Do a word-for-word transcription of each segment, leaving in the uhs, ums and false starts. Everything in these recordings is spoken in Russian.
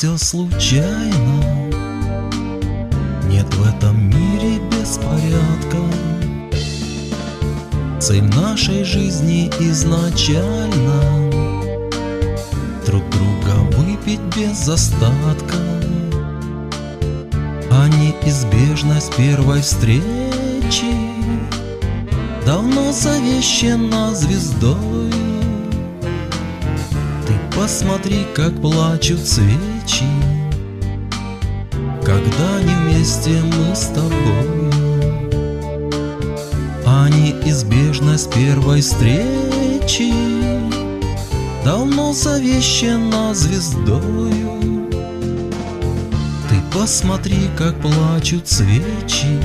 все случайно, нет в этом мире беспорядка. Цель нашей жизни изначально друг друга выпить без остатка, а неизбежность первой встречи давно завещена звездою. Ты посмотри, как плачут свечи, когда не вместе мы с тобою. А неизбежность первой встречи давно завещена звездою. Ты посмотри, как плачут свечи,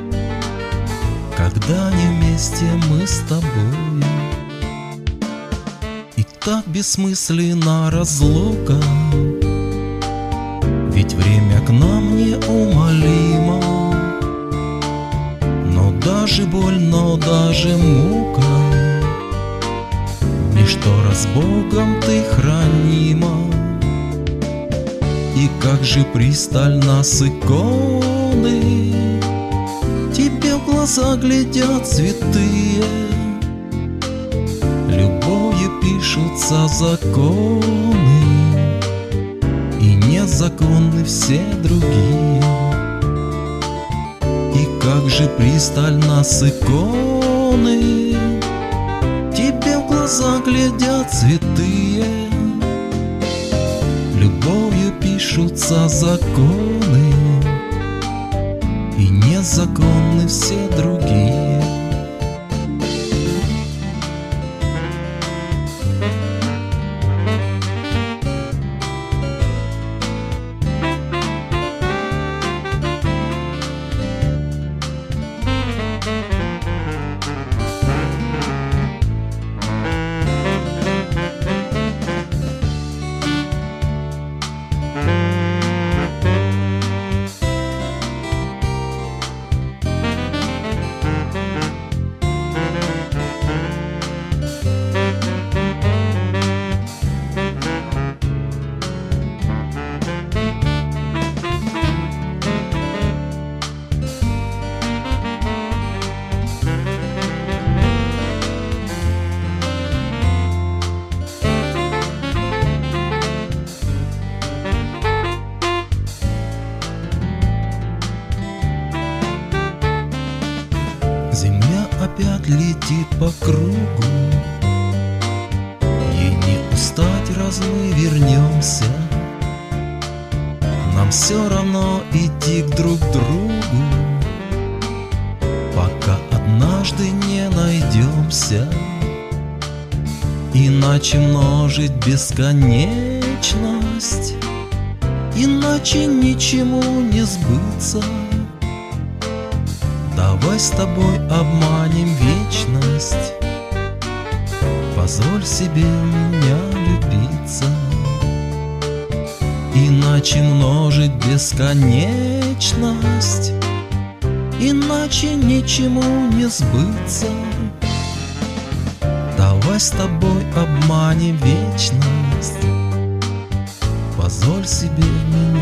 когда не вместе мы с тобою. И так бессмысленна разлука, ведь время к нам неумолимо. Но даже боль, но даже мука, ничто раз Богом ты хранима. И как же пристально с иконы тебе в глаза глядят святые. Любовью пишутся законы, и незаконны все другие. И как же пристально с иконы тебе в глаза глядят святые. Любовью пишутся законы, и незаконны все другие. Земля опять летит по кругу, ей не устать, раз мы вернемся. Нам все равно идти к друг другу, пока однажды не найдемся. Иначе множить бесконечность, иначе ничему не сбыться. Давай с тобой обманем вечность, позволь себе меня любиться. Иначе множить бесконечность, иначе ничему не сбыться. Давай с тобой обманем вечность, позволь себе меня